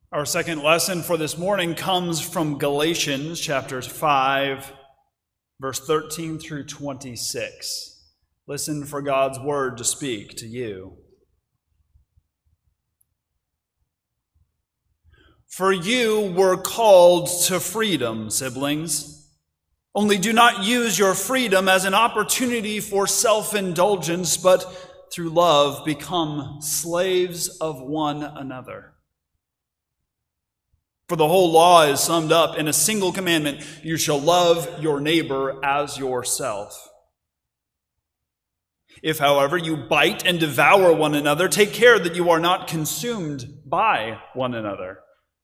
Our second lesson for this morning comes from Galatians chapters 5, verse 13 through 26. Listen for God's word to speak to you. For you were called to freedom, siblings. Only do not use your freedom as an opportunity for self-indulgence, but through love become slaves of one another. For the whole law is summed up in a single commandment: you shall love your neighbor as yourself. If, however, you bite and devour one another, take care that you are not consumed by one another.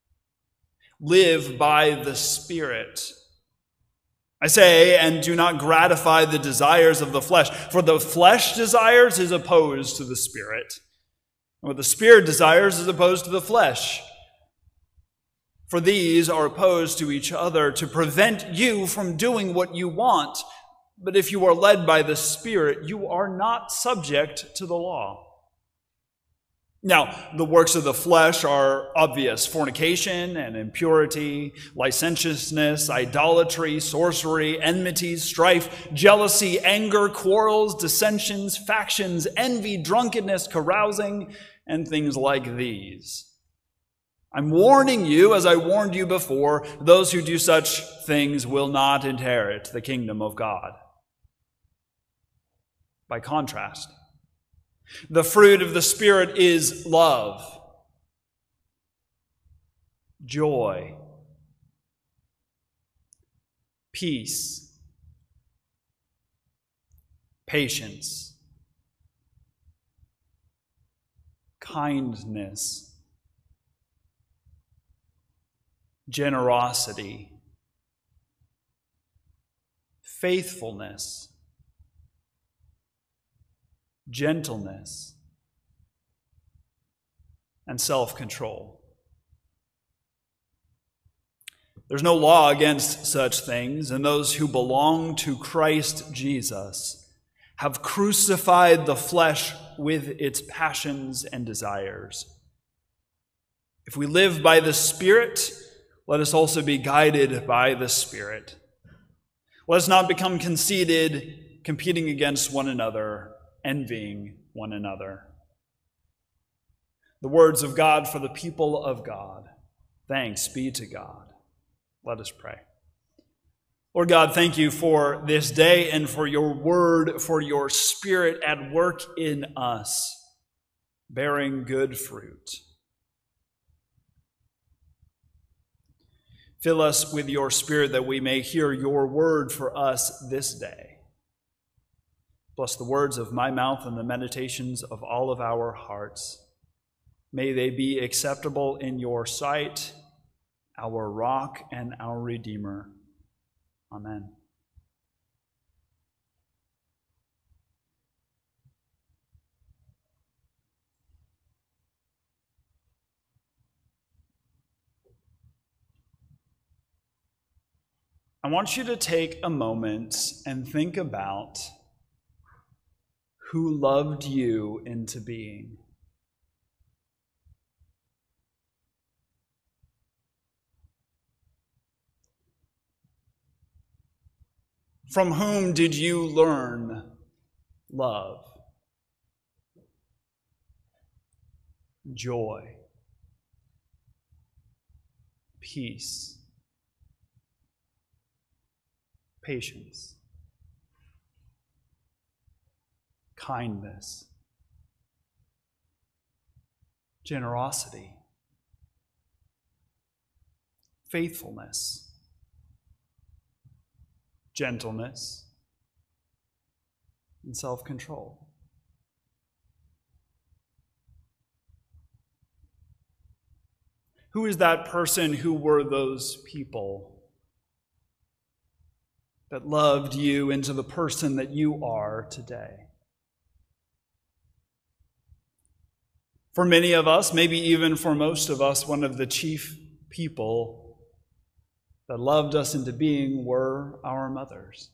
Live by the Spirit. I say, and do not gratify the desires of the flesh, for the flesh desires is opposed to the Spirit, and what the Spirit desires is opposed to the flesh. For these are opposed to each other to prevent you from doing what you want. But if you are led by the Spirit, you are not subject to the law. Now, the works of the flesh are obvious: fornication and impurity, licentiousness, idolatry, sorcery, enmity, strife, jealousy, anger, quarrels, dissensions, factions, envy, drunkenness, carousing, and things like these. I'm warning you, as I warned you before, those who do such things will not inherit the kingdom of God. By contrast, the fruit of the Spirit is love, joy, peace, patience, kindness, generosity, faithfulness, gentleness, and self-control. There's no law against such things, and those who belong to Christ Jesus have crucified the flesh with its passions and desires. If we live by the Spirit, let us also be guided by the Spirit. Let us not become conceited, competing against one another, envying one another. The words of God for the people of God. Thanks be to God. Let us pray. Lord God, thank you for this day and for your word, for your Spirit at work in us, bearing good fruit. Fill us with your Spirit that we may hear your word for us this day. Bless the words of my mouth and the meditations of all of our hearts. May they be acceptable in your sight, our rock and our Redeemer. Amen. I want you to take a moment and think about who loved you into being. From whom did you learn love, joy, peace, patience, kindness, generosity, faithfulness, gentleness, and self-control? Who is that person? Who were those people that loved you into the person that you are today? For many of us, maybe even for most of us, one of the chief people that loved us into being were our mothers.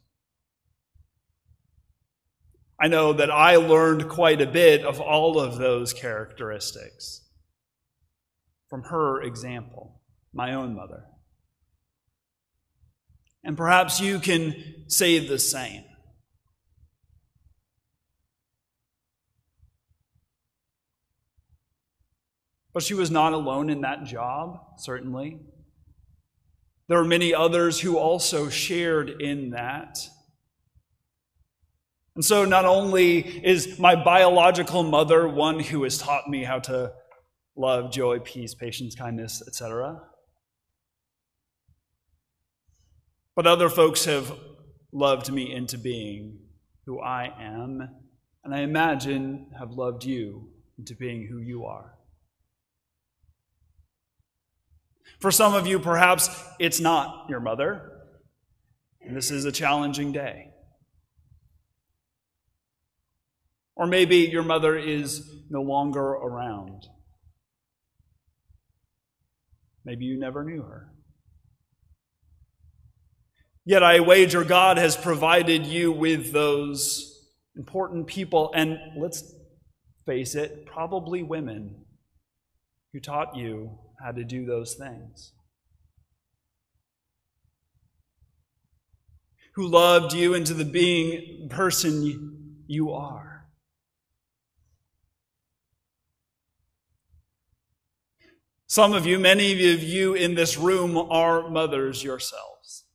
I know that I learned quite a bit of all of those characteristics. from her example, my own mother. And perhaps you can say the same. But she was not alone in that job, certainly. There were many others who also shared in that. And so not only is my biological mother one who has taught me how to love, joy, peace, patience, kindness, etc., but other folks have loved me into being who I am, and I imagine have loved you into being who you are. For some of you, perhaps it's not your mother, and this is a challenging day. Or maybe your mother is no longer around. Maybe you never knew her. Yet I wager God has provided you with those important people, and let's face it, probably women who taught you how to do those things. Who loved you into the being person you are. Some of you, many of you in this room are mothers yourselves.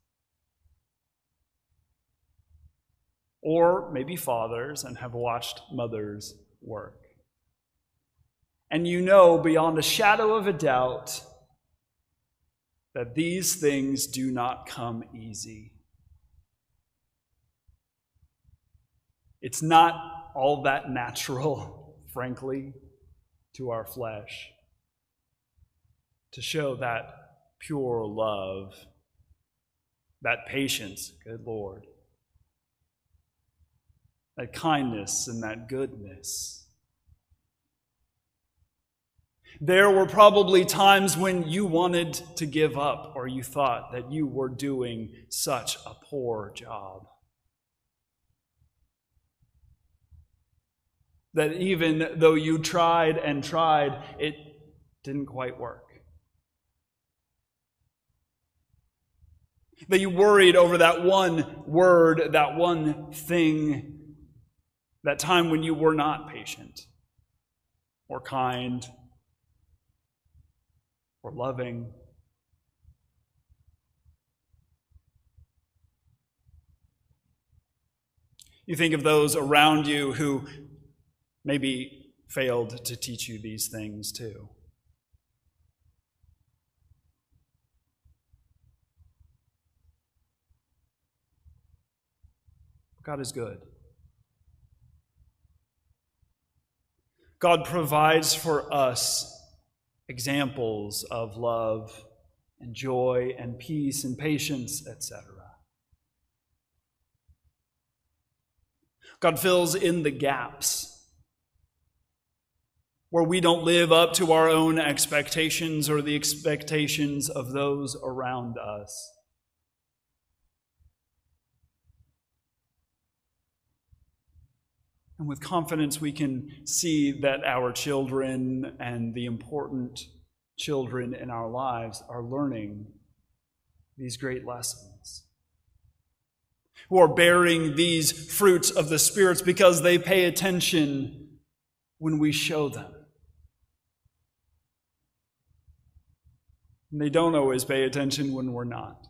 Or maybe fathers and have watched mothers work. And you know beyond a shadow of a doubt that these things do not come easy. It's not all that natural, frankly, to our flesh to show that pure love, that patience, good Lord, that kindness and that goodness. There were probably times when you wanted to give up or you thought that you were doing such a poor job. That even though you tried and tried, it didn't quite work. That you worried over that one word, that one thing, that time when you were not patient or kind or loving. You think of those around you who maybe failed to teach you these things too. God is good. God provides for us examples of love and joy and peace and patience, etc. God fills in the gaps where we don't live up to our own expectations or the expectations of those around us. And with confidence, we can see that our children and the important children in our lives are learning these great lessons, who are bearing these fruits of the spirits because they pay attention when we show them. And they don't always pay attention when we're not.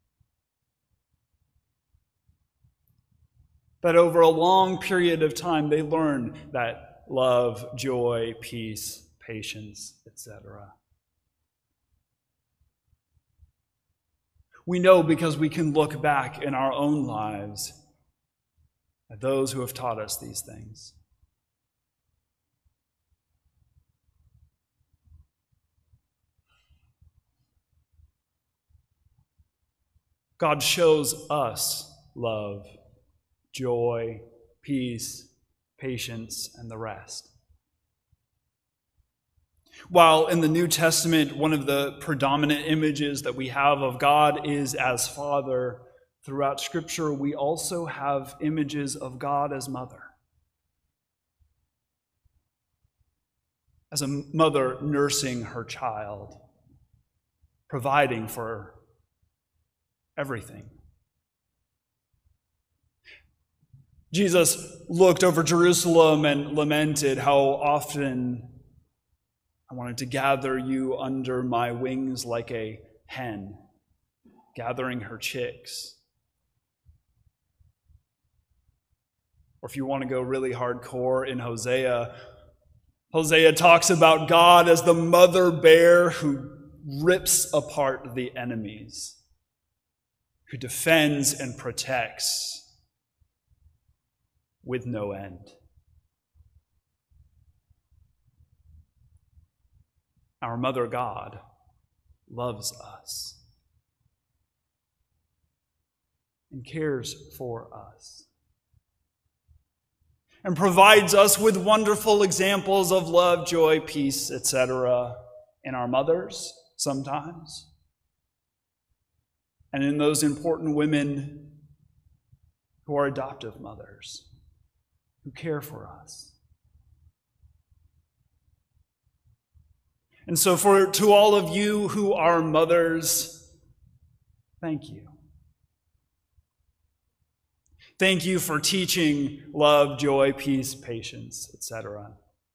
But over a long period of time, they learn that love, joy, peace, patience, etc. We know because we can look back in our own lives at those who have taught us these things. God shows us love, joy, peace, patience, and the rest. While in the New Testament, one of the predominant images that we have of God is as Father, throughout Scripture, we also have images of God as Mother. as a mother nursing her child, providing for everything. Jesus looked over Jerusalem and lamented, "How often I wanted to gather you under my wings like a hen gathering her chicks." Or if you want to go really hardcore in Hosea, Hosea talks about God as the mother bear who rips apart the enemies, who defends and protects with no end. Our mother God loves us and cares for us and provides us with wonderful examples of love, joy, peace, etc. in our mothers sometimes, and in those important women who are adoptive mothers, who care for us. And so to all of you who are mothers, thank you. Thank you for teaching love, joy, peace, patience, etc.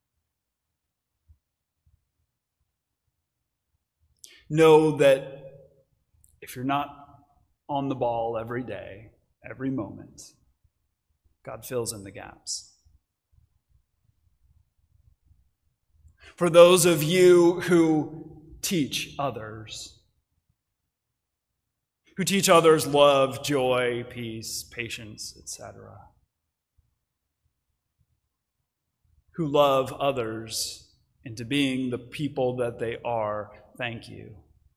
Know that if you're not on the ball every day, every moment, God fills in the gaps. For those of you who teach others, love, joy, peace, patience, etc., who love others into being the people that they are, thank you.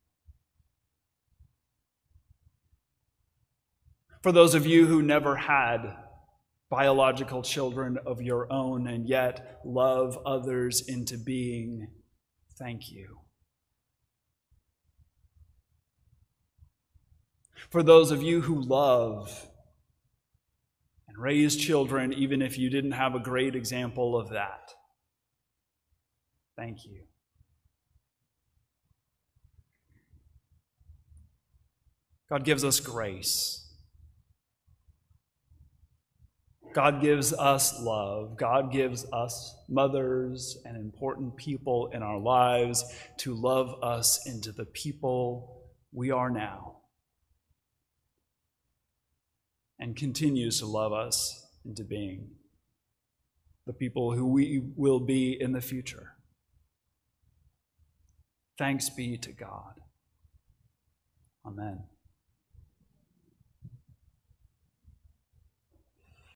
For those of you who never had biological children of your own and yet love others into being, thank you. For those of you who love and raise children, even if you didn't have a great example of that, thank you. God gives us grace. God gives us love. God gives us mothers and important people in our lives to love us into the people we are now, and continues to love us into being the people who we will be in the future. Thanks be to God. Amen.